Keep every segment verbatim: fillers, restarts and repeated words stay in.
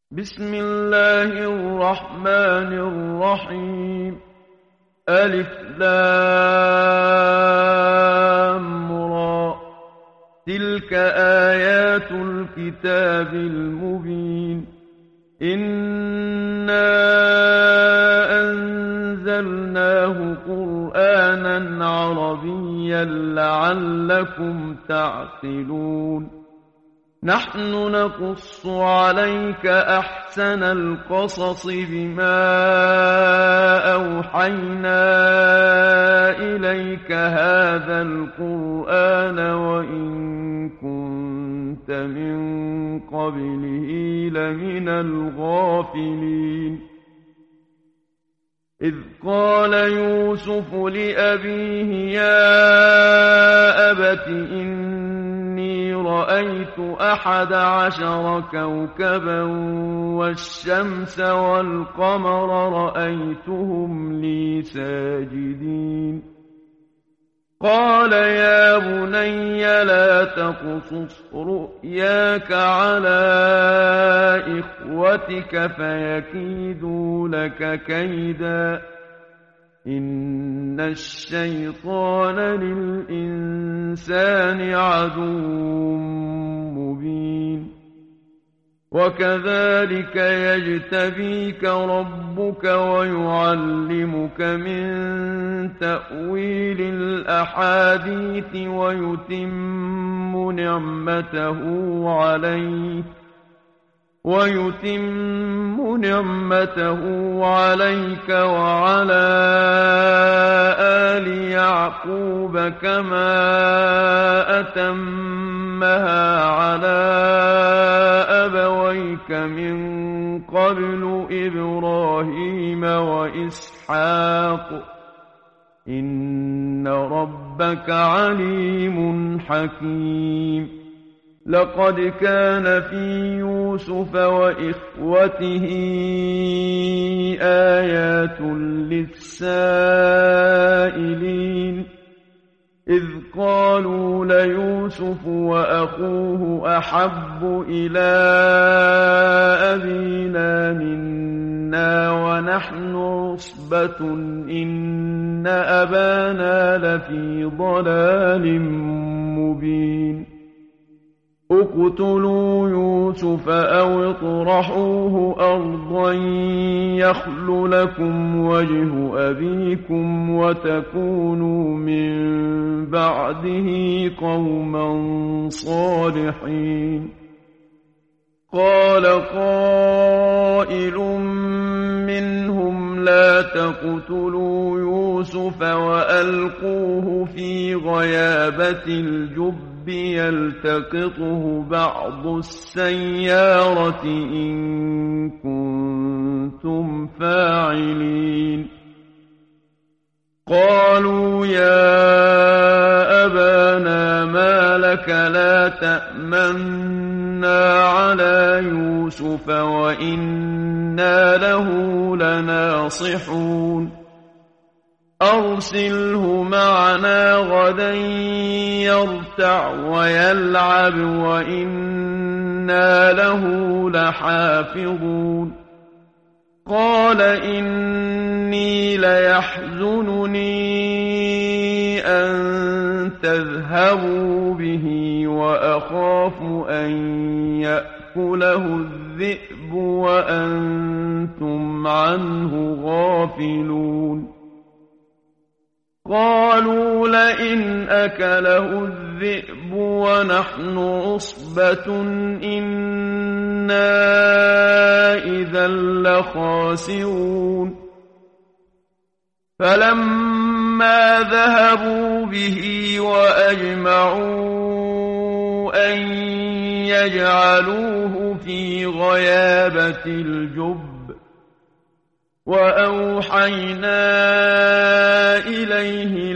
بسم الله الرحمن الرحيم. ألف لام را. تلك آيات الكتاب المبين. إنا أنزلناه قرآنا عربيا لعلكم تعقلون. نحن نقص عليك أحسن القصص بما أوحينا إليك هذا القرآن وإن كنت من قبله لمن الغافلين. إذ قال يوسف لأبيه يا أبت إني رأيت أحد عشر كوكبا والشمس والقمر رأيتهم لي ساجدين. قال يا بني لا تقصص رؤياك على إخوتك فيكيدوا لك كيدا إن الشيطان للإنسان عدو مبين. وكذلك يجتبيك ربك ويعلمك من تأويل الأحاديث ويتم نعمته عليك ويتم نعمته عليك وعلى آل يعقوب كما أتمها على أبويك من قبل إبراهيم وإسحاق إن ربك عليم حكيم. لقد كان في يوسف وإخوته آيات للسائلين إذ قالوا ليوسف وأخوه أحب إلى أبينا منا ونحن عصبة إن أبانا لفي ضلال مبين. اقتلوا يوسف أو اطرحوه أرضا يخل لكم وجه أبيكم وتكونوا من بعده قوما صالحين. قال قائل منهم لا تقتلوا يوسف وألقوه في غيابة الجب يلتقطه بعض السيارة إن كنتم فاعلين. قالوا يا أبانا ما لك لا تأمنا على يوسف وإنا له لناصحون. أرسله معنا غدا يرتع ويلعب وإنا له لحافظون. قال إني ليحزنني أن تذهبوا به وأخاف أن يأكله الذئب وأنتم عنه غافلون. قالوا لئن أكله الذئب ونحن عصبة إنا إذا لخاسرون. فلما ذهبوا به وأجمعوا أن يجعلوه في غيابة الجب وأوحينا إليه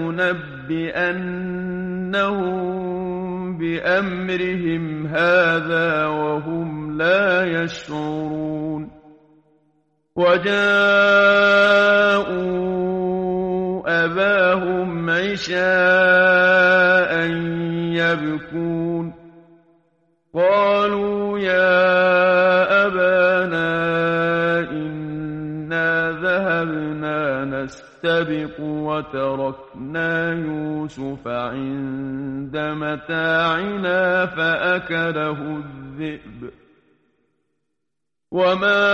لتنبئنهم بأمرهم هذا وهم لا يشعرون. وجاءوا أباهم عشاء يبكون. قالوا يا أبانا نستبق وتركنا يوسف عند متاعنا فأكله الذئب وما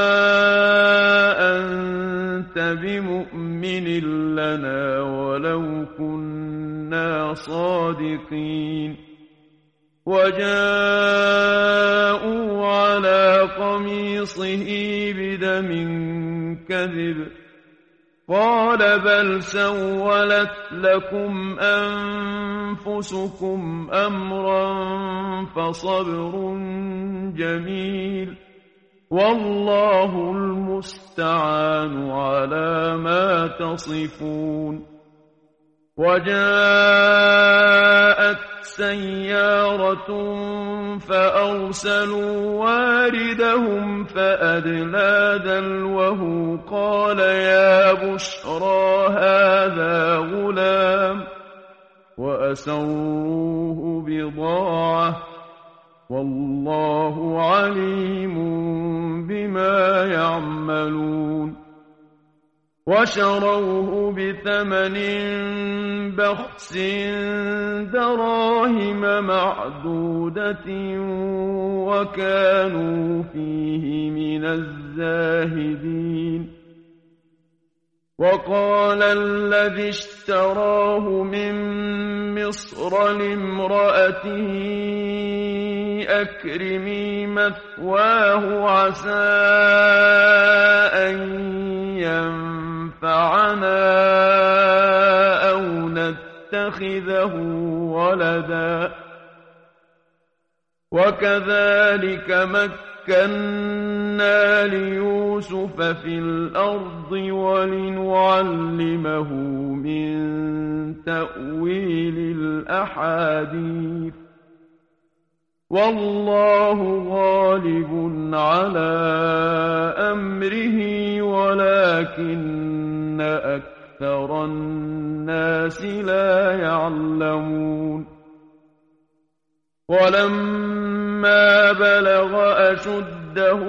أنت بمؤمن لنا ولو كنا صادقين وجاءوا على قميصه بدم كذب قال بل سولت لكم أنفسكم أمرا فصبر جميل والله المستعان على ما تصفون وجاءت سيارة فأرسلوا واردهم فأدلى دلوه قال يا بشرى هذا غلام وأسروه بضاعة والله عليم بما يعملون وشروه بثمن بخس دراهم معدودة وكانوا فيه من الزاهدين وقال الذي اشتراه من مصر لامرأته أكرمي مثواه عسى أن ينفعنا أو نتخذه ولدا وكذلك مكنا ليوسف في الأرض ولنعلمه من تأويل الأحاديث والله غالب على أمره ولكن أكثر الناس لا يعلمون ولما بلغ أشده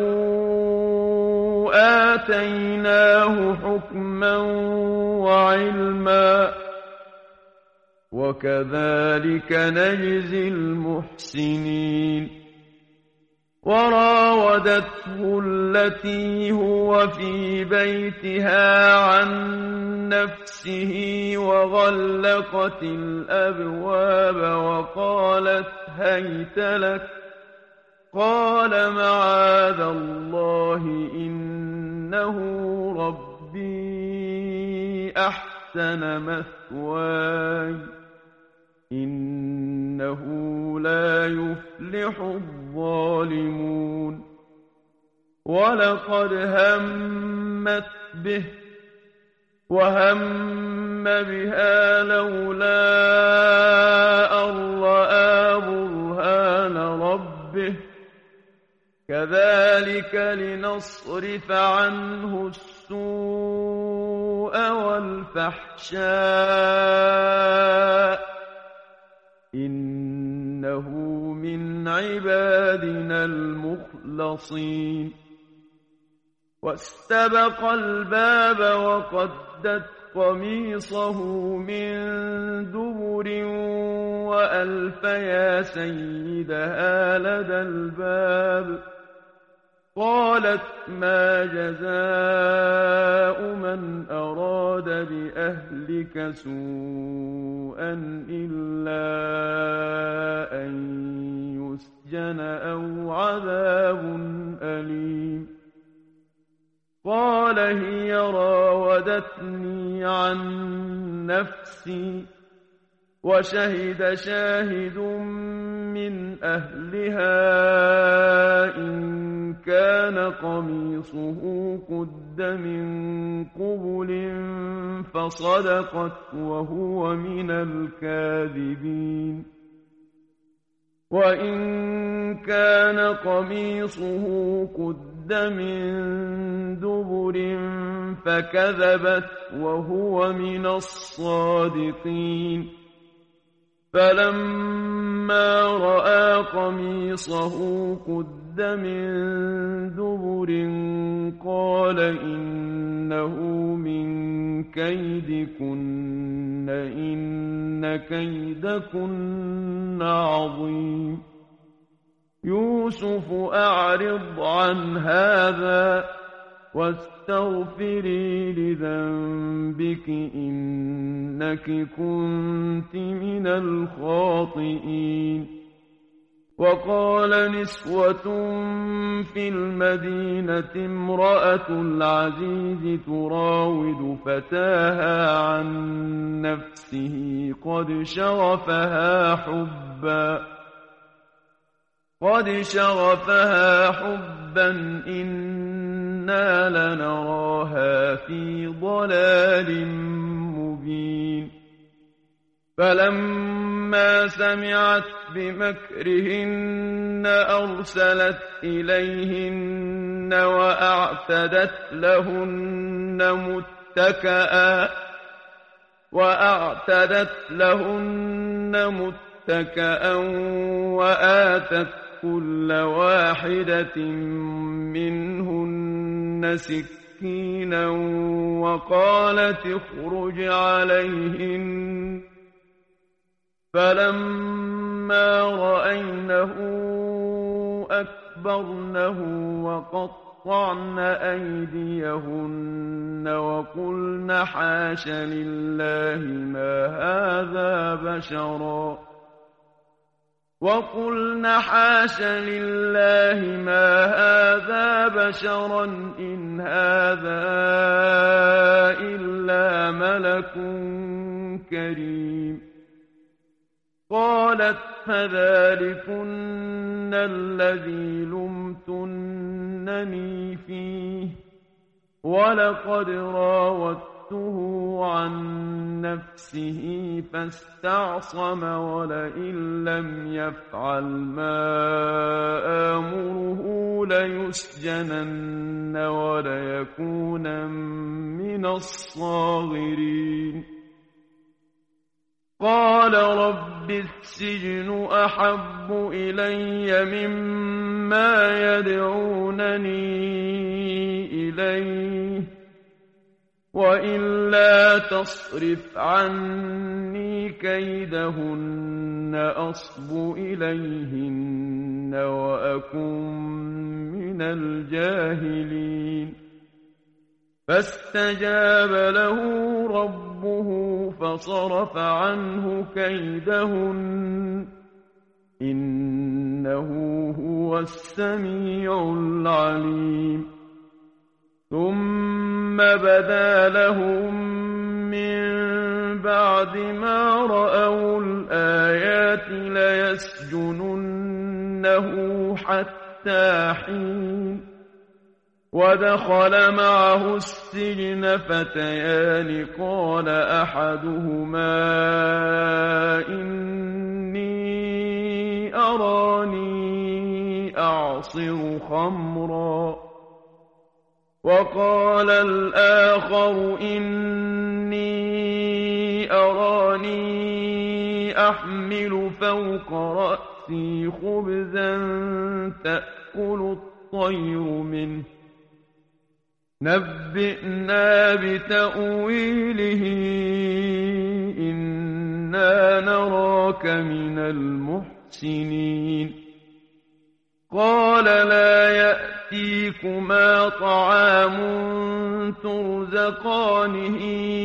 آتيناه حكما وعلما وكذلك نجزي المحسنين وراودته التي هو في بيتها عن نفسه وغلقت الأبواب وقالت هيت لك قال معاذ الله إنه ربي أحسن مثواي إنه لا يفلح الظالمون ولقد همت به وهم بها لولا أن رأى برهان ربه كذلك لنصرف عنه السوء والفحشاء إنه من عبادنا المخلصين واستبق الباب وقدت قميصه من دبر وألف يا سيدها لدى الباب قالت ما جزاء من أراد بأهلك سوءا إلا أن يسجن أو عذاب أليم قال هي راودتني عن نفسي وشهد شاهد من أهلها إن كان قميصه قد من قبل فصدقت وهو من الكاذبين وإن كان قميصه قد من دبر فكذبت وهو من الصادقين فلما رأى قميصه قد من دبر قال إنه من كيدكن إن كيدكن عظيم يوسف أعرض عن هذا واستغفري لذنبك إنك كنت من الخاطئين وقال نسوة في المدينة امرأة العزيز تراود فتاها عن نفسه قد شغفها حبا قد شغفها حبا إنا لنراها في ضلال مبين فلما سمعت بمكرهن أرسلت إليهن وأعتدت لهن متكئا وأعتدت لهن متكئا وآتت كل واحدة منهن سكينا وقالت اخرج عليهن فلما رأينه أكبرنه وقطعن أيديهن وقلن حاش لله ما هذا بشرا وقلن حاش لله ما هذا بشرا إن هذا إلا ملك كريم قالت فذلكن الذي لمتنني فيه ولقد راودته عن نفسه فاستعصم ولئن لم يفعل ما آمره ليسجنن وليكون من الصاغرين قال رب السجن أحب إلي مما يدعونني إليه وإلا تصرف عني كيدهن أصب إليهن وأكن من الجاهلين فاستجاب له ربه فصرف عنه كيدهن إنه هو السميع العليم ثم بدا لهم من بعد ما رأوا الآيات ليسجننه حتى حين ودخل معه السجن فتيان قال أحدهما إني أراني أعصر خمرا وقال الآخر إني أراني أحمل فوق رأسي خبزا تأكل الطير منه نبئنا بتأويله إنا نراك من المحسنين قال لا يأتيكما طعام ترزقانه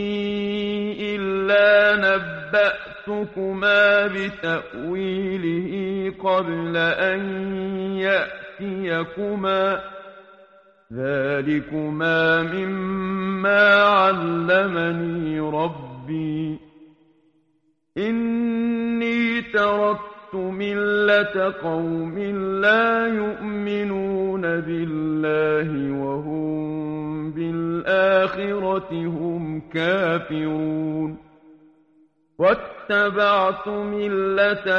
إلا نبأتكما بتأويله قبل أن يأتيكما ذلكما مما علمني ربي إني تركت ملة قوم لا يؤمنون بالله وهم بالآخرة هم كافرون واتبعت ملة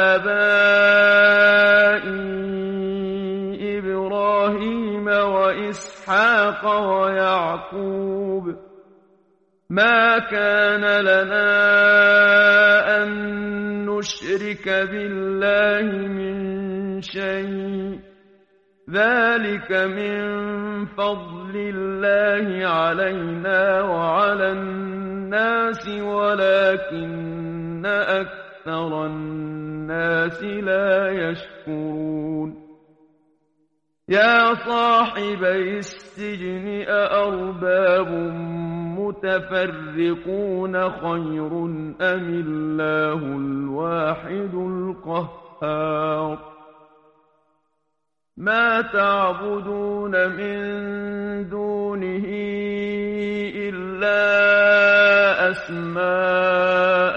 آبائي إبراهيم وإسحاق ويعقوب ما كان لنا أن نشرك بالله من شيء ذلك من فضل الله علينا وعلى الناس ولكن أكثر الناس لا يشكرون يا صاحبي السجن أأرباب متفرقون خير أم الله الواحد القهار ما تعبدون من دونه إلا أسماء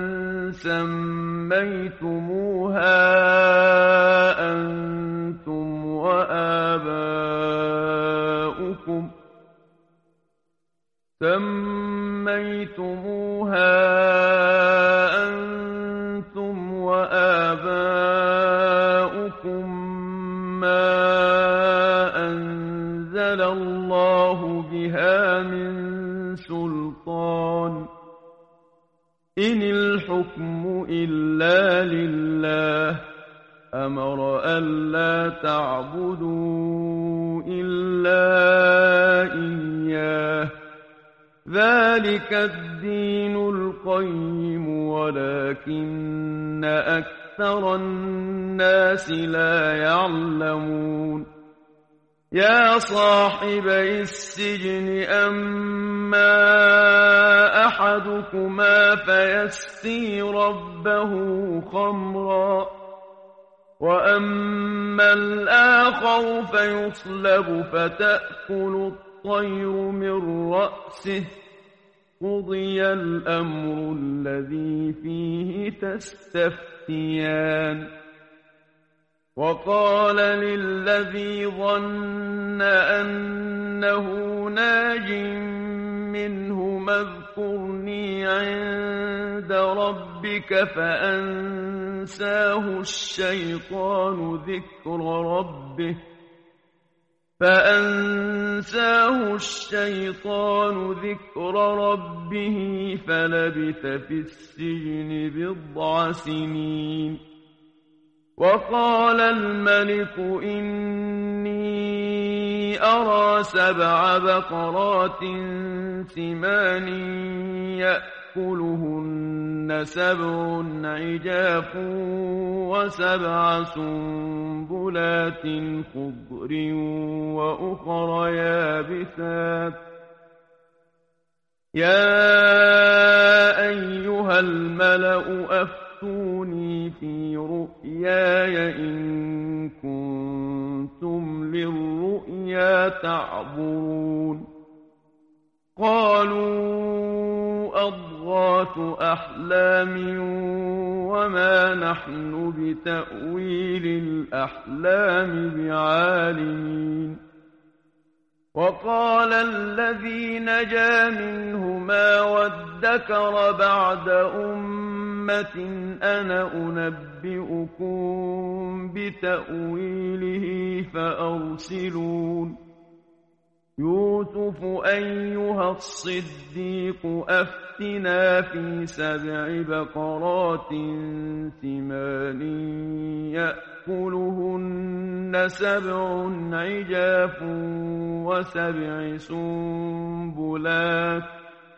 سميتموها أنتم وآباؤكم سميتموها أنتم وآباؤكم ما أنزل الله بها من سلطان إن الحكم إلا لله أمر ألا تعبدوا إلا إياه ذلك الدين القيم ولكن أكثر الناس لا يعلمون يا صاحبي السجن أما أحدكما فيسقي ربه خمرا وأما الآخر فيصلب فتأكل الطير من رأسه قضي الأمر الذي فيه تستفتيان وقال للذي ظن أنه ناج منهما اذكرني عند ربك فأنساه الشيطان ذكر ربه فأنساه الشيطان ذكر ربه فلبث في السجن بضع سنين وقال الملك إني أرى سبع بقرات سمان يأكلهن سبع عجاف وسبع سنبلات خضر وأخر يابسات يا أيها الملأ أفتوني في رؤياي إن كنتم للرؤيا تعبرون قالوا أضغاث أحلام وما نحن بتأويل الأحلام بعالمين وقال الذي نجا منهما وادكر بعد أمة أنا أنبئكم بتأويله فأرسلون يوسف أيها الصديق أفتنا في سبع بقرات سمان يأكلهن سبع عجاف وسبع سنبلات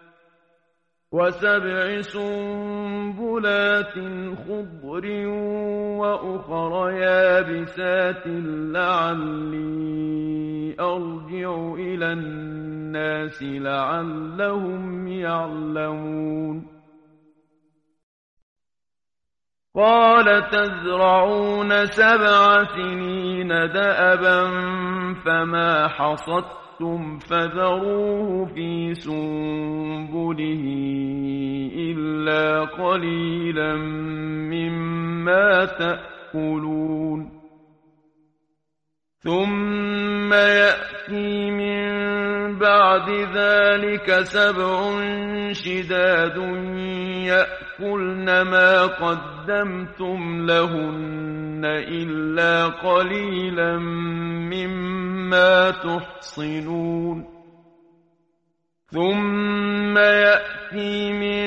وسبع سنبلات خضر وأخر يابسات لعلي أرجع إلى الناس لعلهم يعلمون قال تزرعون سبع سنين دأبا فما حصدتم فذروه في سنبله إلا قليلا مما تأكلون ثم يأتي من بعد ذلك سبع شداد يأكلن ما قدمتم لهن إلا قليلا مما تحصنون ثم يأتي من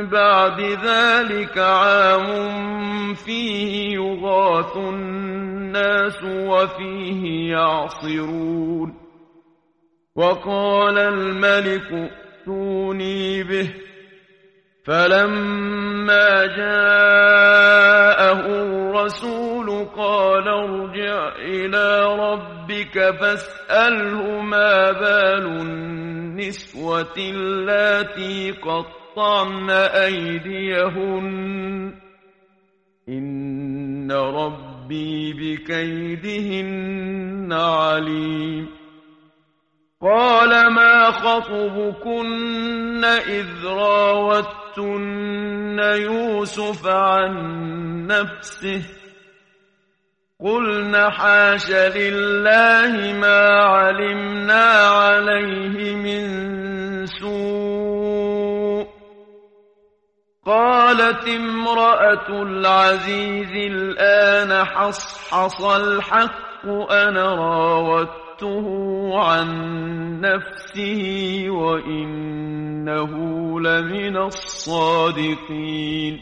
بعد ذلك عام فيه يغاث الناس الناس وفيه يعصرون وقال الملك ائتوني به فلما جاءه الرسول قال ارجع إلى ربك فاسأله ما بال النسوة اللاتي قطعن أيديهن إن ربي بكيدهن عليم قال ما خطبكن إذ راوتن يوسف عن نفسه قلن حاش لله ما علمنا عليه من سوء قالت امرأة العزيز الآن حصحص الحق أنا راودته عن نفسه وإنه لمن الصادقين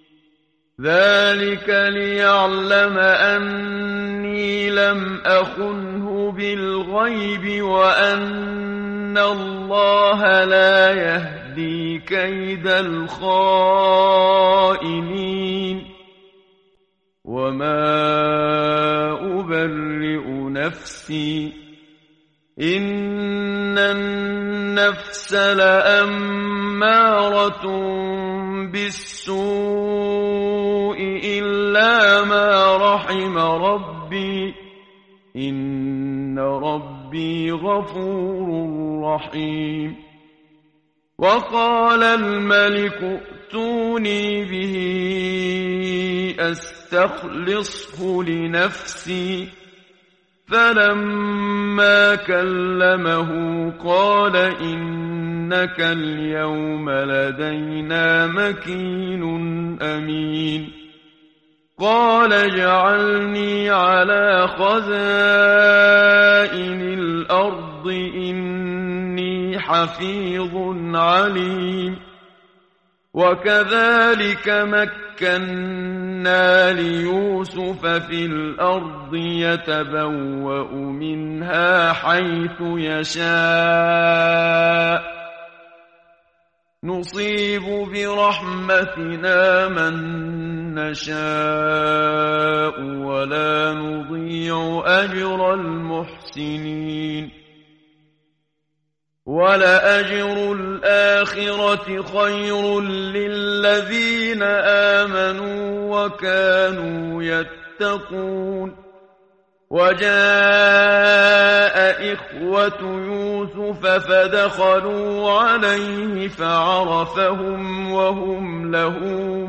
ذلك ليعلم أني لم أخنه بالغيب وأن الله لا يهدي كيد الخائنين وما أبرئ نفسي إن النفس لأمارة بالسوء إلا ما رحم ربي إن ربي غفور رحيم وقال الملك ائتوني به أستخلصه لنفسي فلما كلمه قال إنك اليوم لدينا مكين أمين قال اجعلني على خزائن الأرض إني حفيظ عليم وكذلك مكنا ليوسف في الأرض يتبوأ منها حيث يشاء نصيب برحمتنا من نشاء ولا نضيع أجر المحسنين ولأجر الآخرة خير للذين آمنوا وكانوا يتقون وجاء إخوة يوسف فدخلوا عليه فعرفهم وهم له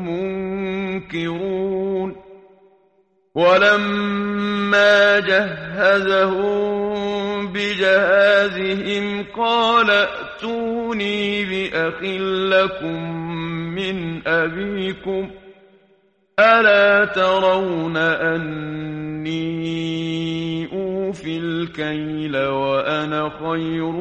منكرون ولما جهزهم بجهازهم قال ائتوني بأخ لكم من أبيكم ألا ترون أني أوفي الكيل وأنا خير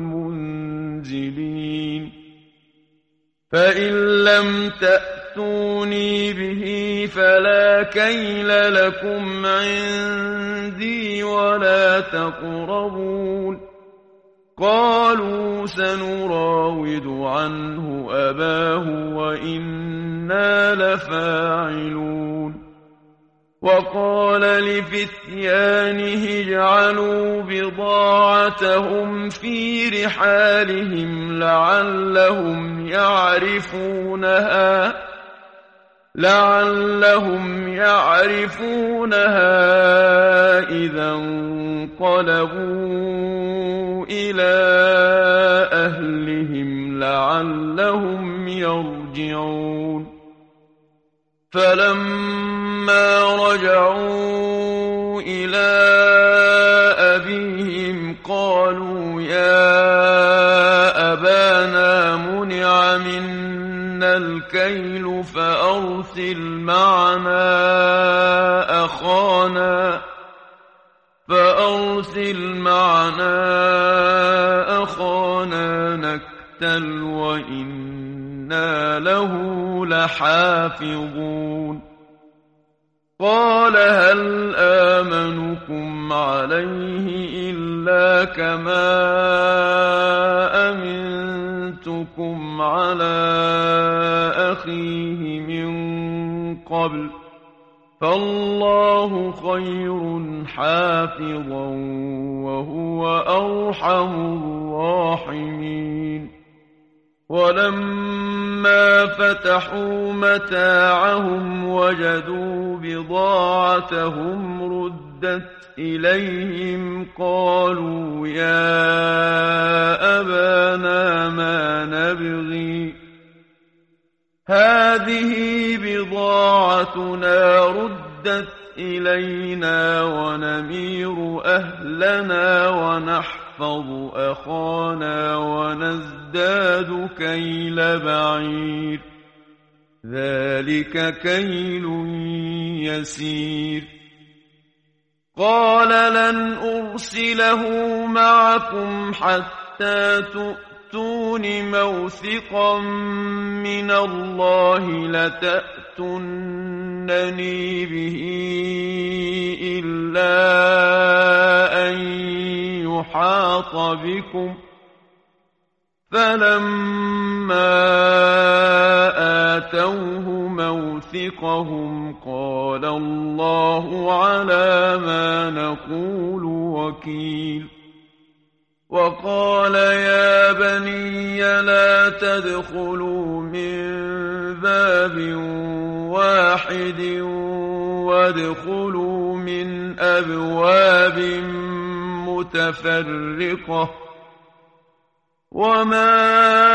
المنزلين فإن لم تأتوني به فلا كيل لكم عندي ولا تقربون قالوا سنراود عنه أباه وإنا لفاعلون وقال لفتيانه اجعلوا بضاعتهم في رحالهم لعلهم يعرفونها لعلهم يعرفونها إذا انقلبوا إلى أهلهم لعلهم يرجعون فلما رجعوا إلى أبيهم قالوا يا أبانا منع منا الكيل فأرسل معنا أخانا فأرسل معنا أخانا نكتل وإنا له لحافظون قال هل آمنكم عليه إلا كما أمنتكم على أخيه من قبل فالله خير حافظا وهو أرحم الراحمين. ولما فتحوا متاعهم وجدوا بضاعتهم ردت إليهم قالوا يا أبانا ما نبغي هذه بضاعتنا ردت إلينا ونمير أهلنا ونحفظ أخانا ونزداد كيل بعير ذلك كيل يسير. قال لن أرسله معكم حتى تؤتون موثقا من الله لتأتونني به إلا أن يحاط بكم فلما آتوه موثقهم قال الله على ما نقول وكيل. وقال يا بني لا تدخلوا من باب واحد وادخلوا من أبواب متفرقة وما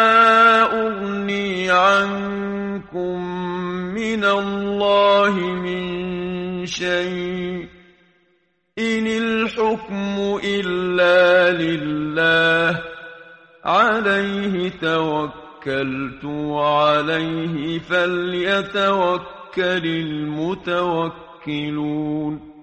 أغني عنكم من الله من شيء إن الحكم إلا لله عليه توكلت وعليه فليتوكل المتوكلون.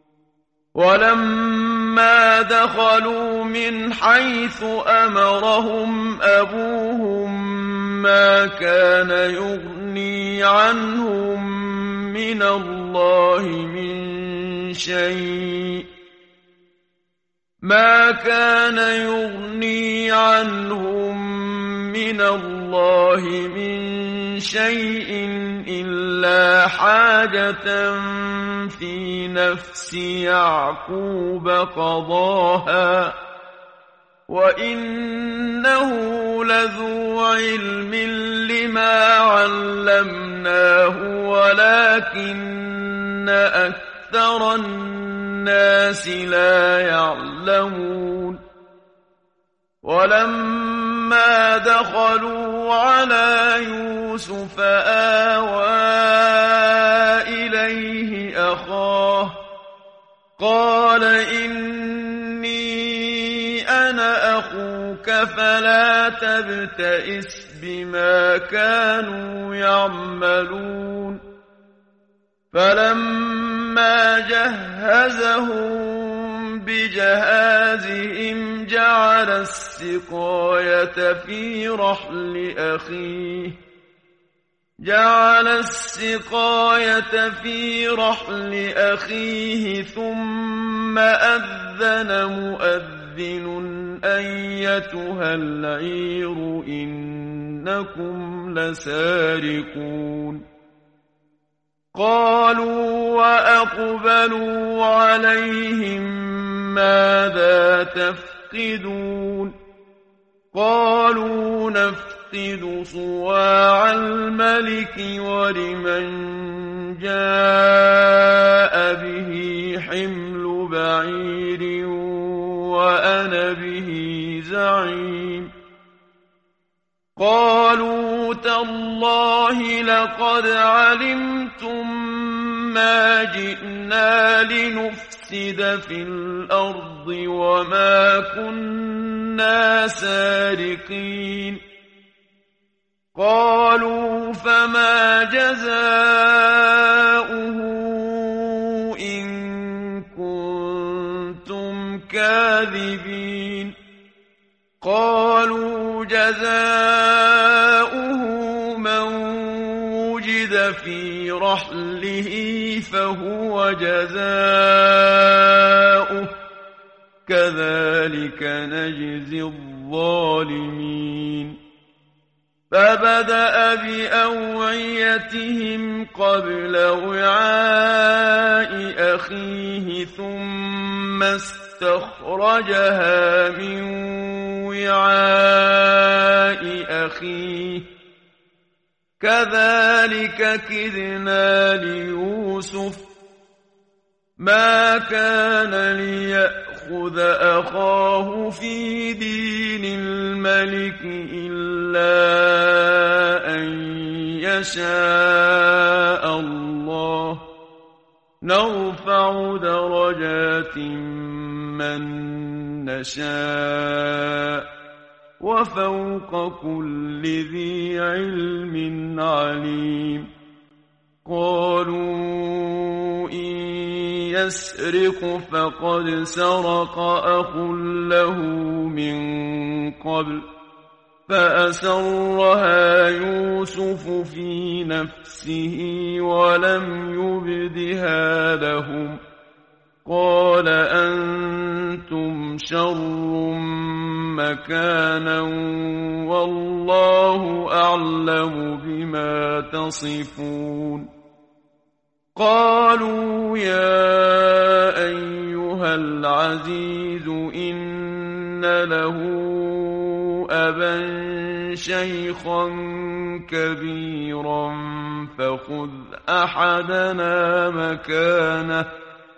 ولما دخلوا من حيث أمرهم أبوهم ما كان يغني عنهم من الله من شيء ما كان يغني عنهم من الله من شيء إلا حاجة في نفس يعقوب قضاها وإنه لذو علم لما علمناه ولكن أكثر الناس لا يعلمون. ولما دخلوا على يوسف آوى إليه أخاه قال إني أنا أخوك فلا تبتئس بما كانوا يعملون. فلما جهزهم بجهازهم جعل السقاية في رحل أخيه جعل السقاية في رحل أخيه ثم أذن مؤذن أيتها العير إنكم لسارقون. قالوا وأقبلوا عليهم ماذا تفقدون قالوا نفقد صواع الملك ولمن جاء به حمل بعير وأنا به زعيم. قالوا تالله لقد علمتم ما جئنا لنفسد في الأرض وما كنا سارقين. قالوا فما جزاؤه إن كنتم كاذبين. قالوا جزاؤه من وجد في رحله فهو جزاؤه كذلك نجزي الظالمين فبدأ بأوعيتهم قبل وعاء أخيه ثم استخرجها من وعاء أخيه كذلك كدنا ليوسف ما كان ليأخذ أخاه في دين الملك إلا أن يشاء الله نرفع درجات من نشاء وفوق كل ذي علم عليم قالوا إن يسرق فقد سرق أخ له من قبل فأسرها يوسف في نفسه ولم يبدها لهم قال أنتم شر مكانا والله أعلم بما تصفون قالوا يا أيها العزيز إن له أبا شيخا كبيرا فخذ أحدنا مكانه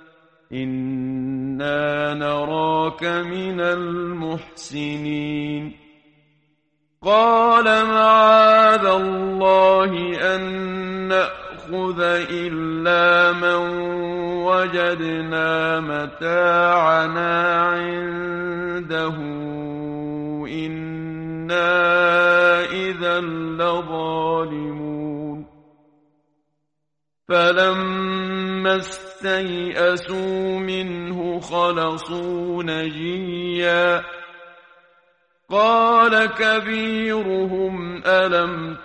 إنا نراك من المحسنين قال معاذ الله أن نأخذ إلا من وجدنا متاعنا عنده إنا إذا لظالمون فلما استيئسوا منه خلصوا نجيا قال كبيرهم ألم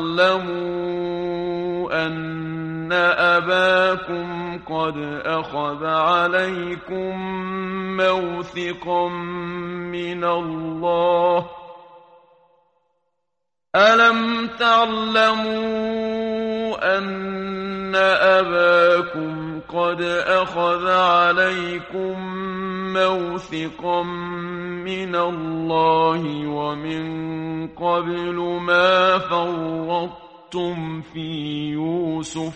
تعلموا أن أباكم قد أخذ عليكم موثقا من الله ألم تعلموا أن أباكم قد أخذ عليكم موثقا من الله ومن قبل ما فرطتم في يوسف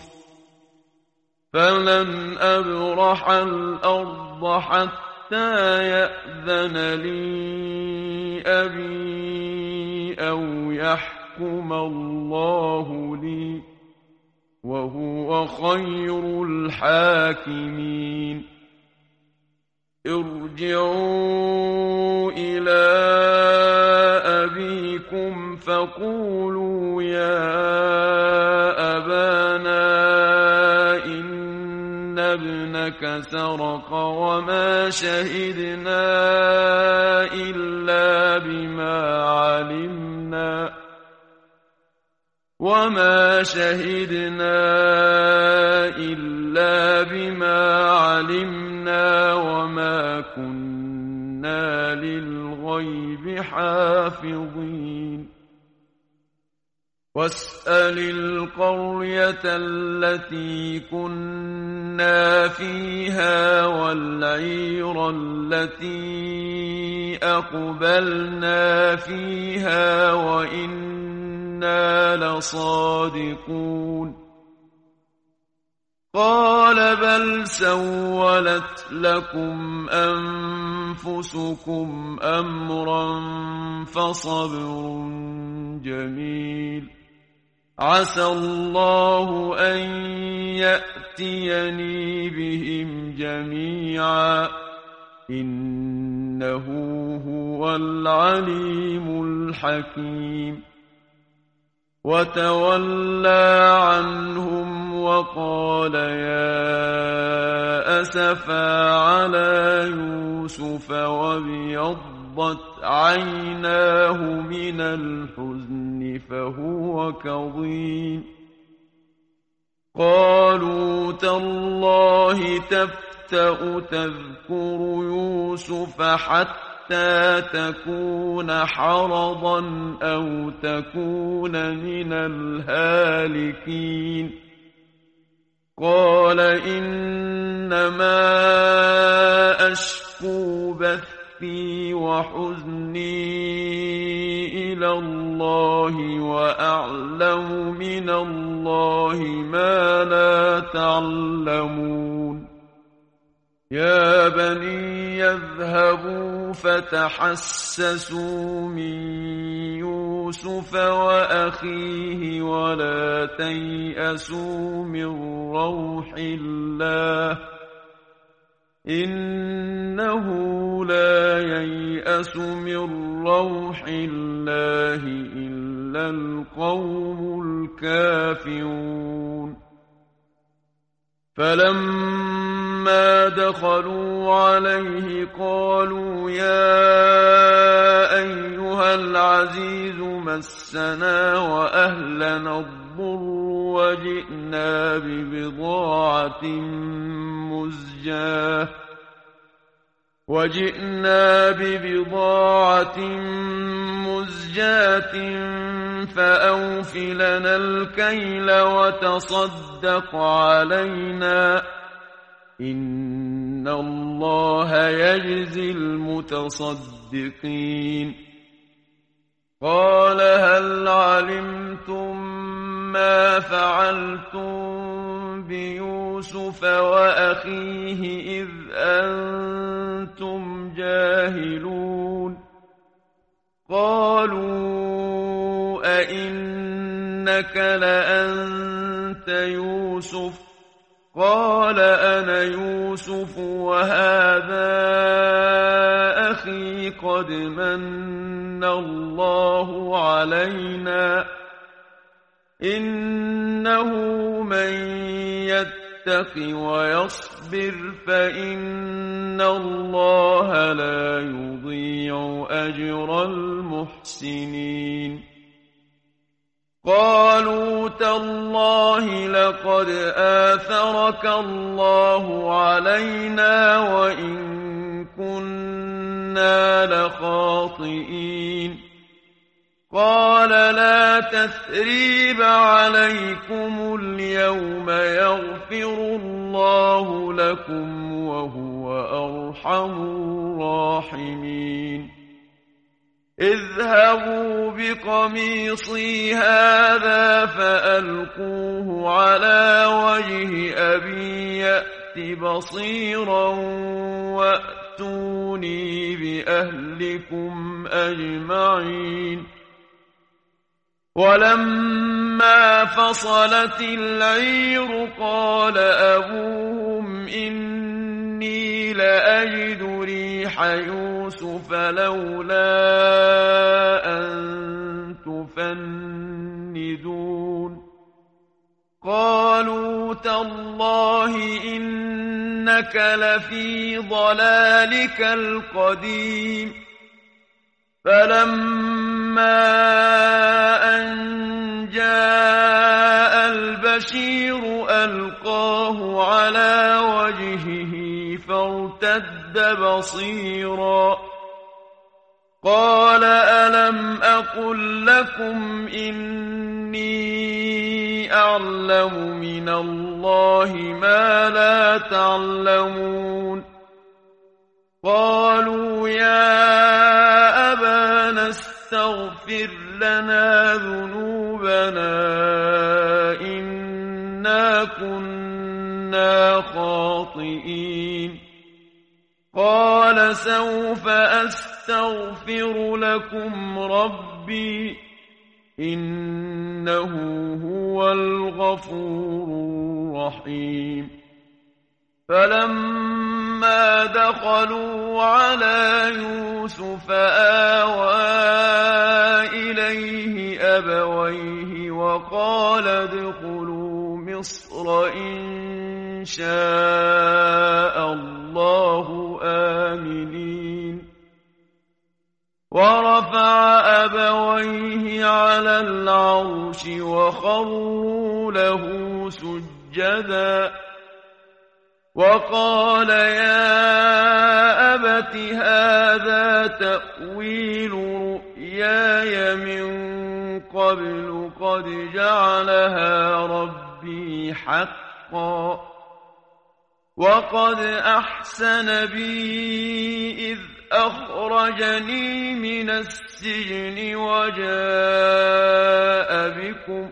فلن أبرح الأرض حتى يأذن لي أبي أو يحكم الله لي وهو خير الحاكمين ارجعوا إلى أبيكم فقولوا يا أبانا إن ابنك سرق وما شهدنا إلا بما علمنا وما شهدنا إلا بما علمنا وما كنا للغيب حافظين واسأل القرية التي كنا فيها والعير التي أقبلنا فيها وإنا لصادقون قال بل سولت لكم أنفسكم أمرا فصبر جميل عسى الله أن يأتيني بهم جميعا إنه هو العليم الحكيم وتولى عنهم وقال يا أسفا على يوسف وابيضت عيناه من الحزن فهو كظيم قالوا تالله تفتأ تذكر يوسف حتى تكون حرضا أو تكون من الهالكين قال إنما أشكو بثي وحزني إلى الله وأعلم من الله ما لا تعلمون يا بني يذهبوا فتحسسوا من يوسف وأخيه ولا تيأسوا من روح الله إنه لا ييأس من روح الله إلا القوم الكافرون فلما دخلوا عليه قالوا يا أيها العزيز مسنا وأهلنا الضر وجئنا ببضاعة مزجاة وجئنا ببضاعة مزجاة فأوف لنا الكيل وتصدق علينا إن الله يجزي المتصدقين قال هل علمتم ما فعلتم بيوسف وأخيه إذ أنتم جاهلون قالوا أئنك لأنت يوسف قال أنا يوسف وهذا أخي قد من الله علينا إنه من يتق ويصبر فإن الله لا يضيع أجر المحسنين قالوا تالله لقد آثرك الله علينا وإن كنا لخاطئين قال لا تثريب عليكم اليوم يغفر الله لكم وهو أرحم الراحمين اذهبوا بقميصي هذا فألقوه على وجه أبي يأت بصيرا وأتوني بأهلكم أجمعين ولما فصلت العير قال أبوهم إني لأجد ريح يوسف لولا أن تفندون قالوا تالله إنك لفي ضلالك القديم فلما أن جاء البشير ألقاه على وجهه فارتد بصيرا قال ألم أقل لكم إني أعلم من الله ما لا تعلمون قالوا يا أبانا استغفر لنا ذنوبنا إنا كنا خاطئين قال سوف أستغفر لكم ربي إنه هو الغفور الرحيم فلما دخلوا على يوسف آوى إليه أبويه وقال ادخلوا مصر إن شاء الله آمنين ورفع أبويه على العرش وخروا له سجدا سجدا وقال يا أبت هذا تأويل رؤياي من قبل قد جعلها ربي حقا وقد أحسن بي إذ أخرجني من السجن وجاء بكم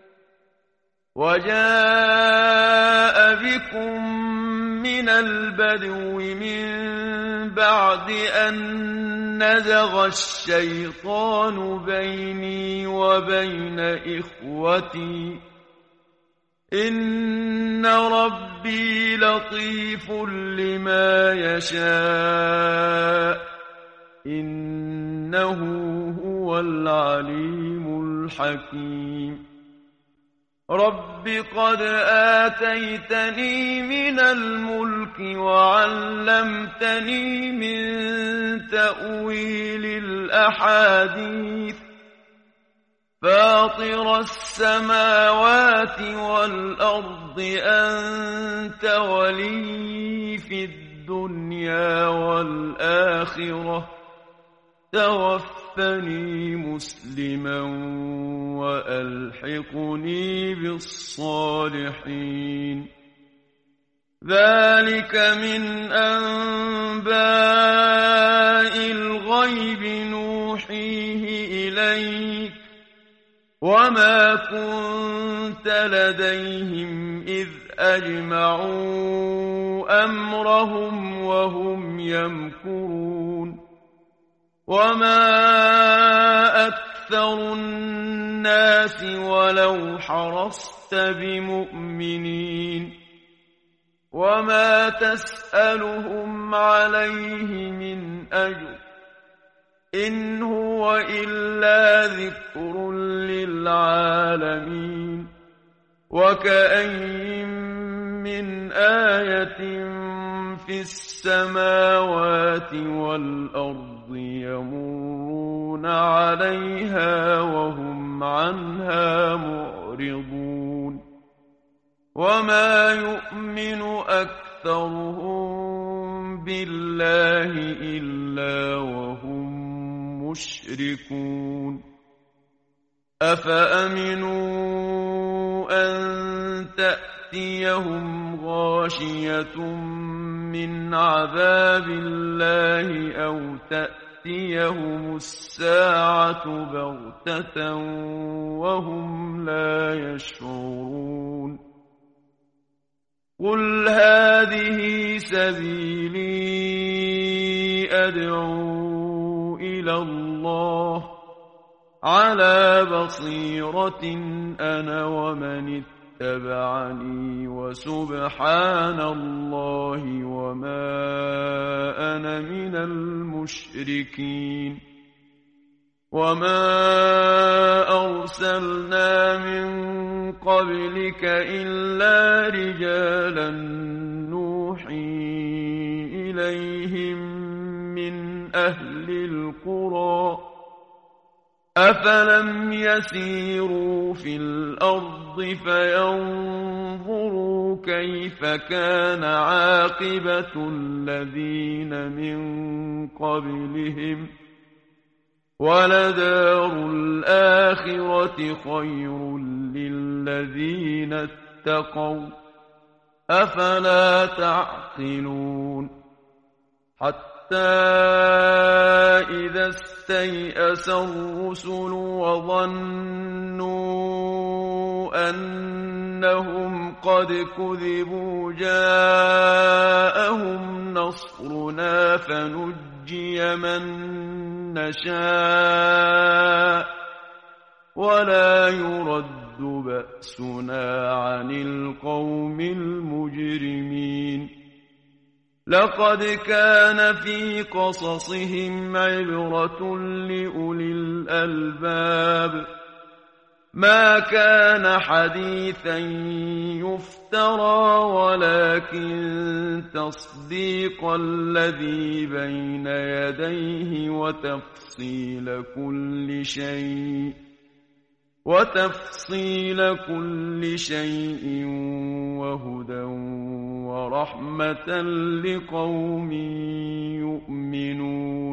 وجاء بكم من البدو من بعد أن نزغ الشيطان بيني وبين إخوتي إن ربي لطيف لما يشاء إنه هو العليم الحكيم رب قد آتيتني من الملك وعلمتني من تأويل الأحاديث فاطر السماوات والأرض أنت ولي في الدنيا والآخرة توفني مسلما وألحقني بالصالحين ذلك من أنباء الغيب نوحيه إليك وما كنت لديهم إذ أجمعوا أمرهم وهم يمكرون وما أكثر الناس ولو حرصت بمؤمنين وما تسألهم عليه من أجر إن هو إلا ذكر للعالمين وكأين من آية في السماوات والأرض يمرون عليها وهم عنها معرضون وما يؤمن أكثرهم بالله إلا وهم مشركون أفأمنوا أن تأتيهم غاشية من عذاب الله أو تأتيهم الساعة بغتة وهم لا يشعرون قل هذه سبيلي أدعو إلى الله على بصيرة أنا ومن اتبعني وسبحان الله وما أنا من المشركين وما أرسلنا من قبلك إلا رجالا نوحي إليهم من أهل القرى أفلم يسيروا في الأرض فينظروا كيف كان عاقبة الذين من قبلهم ولدار الآخرة خير للذين اتقوا أفلا تعقلون حتى إذا استيأس الرسل وظنوا أنهم قد كذبوا جاءهم نصرنا فنجي من نشاء ولا يرد بأسنا عن القوم المجرمين لقد كان في قصصهم عبرة لأولي الألباب ما كان حديثا يفترى ولكن تصديق الذي بين يديه وتفصيل كل شيء وتفصيل كل شيء وهدى ورحمة لقوم يؤمنون